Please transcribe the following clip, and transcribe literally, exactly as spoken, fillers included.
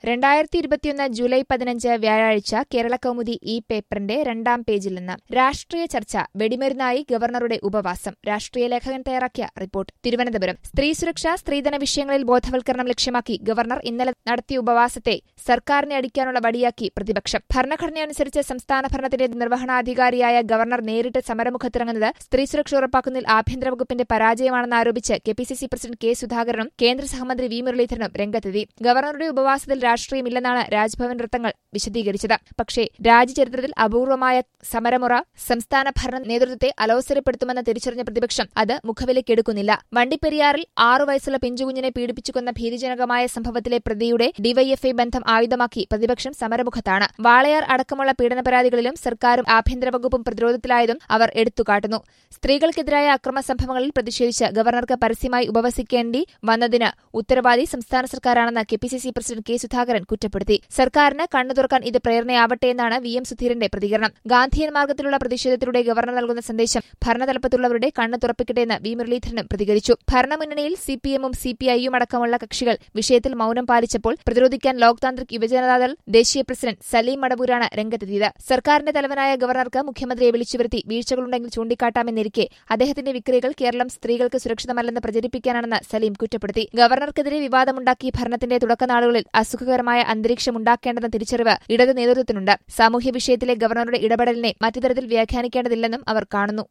രണ്ടായിരത്തി ഇരുപത്തിയൊന്ന് ജൂലൈ പതിനഞ്ച് വ്യാഴാഴ്ച കേരളകൗമുദി ഈ പേപ്പറിന്റെ രണ്ടാം പേജിൽ നിന്ന് രാഷ്ട്രീയ ചർച്ച വെടിമരുന്നായി ഗവർണറുടെ ഉപവാസം. രാഷ്ട്രീയ ലേഖകൻ തയ്യാറാക്കിയ റിപ്പോർട്ട്. തിരുവനന്തപുരം. സ്ത്രീ സുരക്ഷ, സ്ത്രീധന വിഷയങ്ങളിൽ ബോധവൽക്കരണം ലക്ഷ്യമാക്കി ഗവർണർ ഇന്നലെ നടത്തിയ ഉപവാസത്തെ സർക്കാരിനെ അടിക്കാനുള്ള വടിയാക്കി പ്രതിപക്ഷം. ഭരണഘടനയനുസരിച്ച് സംസ്ഥാന ഭരണത്തിന്റെ നിർവഹണാധികാരിയായ ഗവർണർ നേരിട്ട് സമരമുഖത്തിറങ്ങുന്നത് സ്ത്രീ സുരക്ഷ ഉറപ്പാക്കുന്നതിൽ ആഭ്യന്തര വകുപ്പിന്റെ പരാജയമാണെന്ന് ആരോപിച്ച് K P C C president K സുധാകരനും കേന്ദ്ര സഹമന്ത്രി വി മുരളീധരനും രംഗത്തെത്തി. ഗവർണറുടെ ഉപവാസത്തിൽ രാഷ്ട്രീയമില്ലെന്നാണ് രാജ്ഭവൻ വൃത്തങ്ങൾ വിശദീകരിച്ചത്. പക്ഷേ രാജ്യചരിത്രത്തിൽ അപൂർവമായ സമരമുറ സംസ്ഥാന ഭരണ നേതൃത്വത്തെ അലോസരപ്പെടുത്തുമെന്ന് തിരിച്ചറിഞ്ഞ പ്രതിപക്ഷം അത് മുഖവിലക്കെടുക്കുന്നില്ല. വണ്ടിപ്പെരിയാറിൽ ആറു വയസ്സുള്ള പിഞ്ചുകുഞ്ഞിനെ പീഡിപ്പിച്ചു കൊന്ന ഭീതിജനകമായ സംഭവത്തിലെ പ്രതിയുടെ ഡിവൈഎഫ്ഐ ബന്ധം ആയുധമാക്കി പ്രതിപക്ഷം സമരമുഖത്താണ്. വാളയാർ അടക്കമുള്ള പീഡന പരാതികളിലും സർക്കാരും ആഭ്യന്തര വകുപ്പും പ്രതിരോധത്തിലായതും അവർ എടുത്തുകാട്ടുന്നു. സ്ത്രീകൾക്കെതിരായ അക്രമ സംഭവങ്ങളിൽ പ്രതിഷേധിച്ച് ഗവർണർക്ക് പരസ്യമായി ഉപവസിക്കേണ്ടി വന്നതിന് ഉത്തരവാദി സംസ്ഥാന സർക്കാരാണെന്ന് K P C C president K Sudhakaran കുറ്റപ്പെടുത്തി. സർക്കാരിന് കണ്ണു തുറക്കാൻ ഇത് പ്രേരണയാവട്ടെയെന്നാണ് വി എം സുധീരന്റെ പ്രതികരണം. ഗാന്ധിയൻ മാർഗത്തിലുള്ള പ്രതിഷേധത്തിലൂടെ ഗവർണർ നൽകുന്ന സന്ദേശം ഭരണതലപ്പത്തുള്ളവരുടെ കണ്ണ് തുറപ്പിക്കട്ടെയെന്ന് വി മുരളീധരനും പ്രതികരിച്ചു. ഭരണമുന്നണിയിൽ സി പി എമ്മും സി പി ഐയും അടക്കമുള്ള കക്ഷികൾ വിഷയത്തിൽ മൌനം പാലിച്ചപ്പോൾ പ്രതിരോധിക്കാൻ ലോക് താന്ത്രിക് യുവജനതാദൾ ദേശീയ പ്രസിഡന്റ് സലീം മടവൂരാണ് രംഗത്തെത്തിയത്. സർക്കാരിന്റെ തലവനായ ഗവർണർക്ക് മുഖ്യമന്ത്രിയെ വിളിച്ചുവരുത്തി വീഴ്ചകളുണ്ടെങ്കിൽ ചൂണ്ടിക്കാട്ടാമെന്നിരിക്കെ അദ്ദേഹത്തിന്റെ വിക്രിയകൾ കേരളം സ്ത്രീകൾക്ക് സുരക്ഷിതമല്ലെന്ന് പ്രചരിപ്പിക്കാനാണെന്ന് സലീം കുറ്റപ്പെടുത്തി. ഗവർണർക്കെതിരെ വിവാദമുണ്ടാക്കി ഭരണത്തിന്റെ തുടക്കനാളുകളിൽ അസുഖകരമായ അന്തരീക്ഷമുണ്ടാക്കേണ്ടെന്ന തിരിച്ചറിവ് ഇടതു നേതൃത്വത്തിനുണ്ട്. സാമൂഹ്യ വിഷയത്തിലെ ഗവർണറുടെ ഇടപെടലിനെ മറ്റു തരത്തിൽ വ്യാഖ്യാനിക്കേണ്ടതില്ലെന്നും അവർ കാണുന്നു.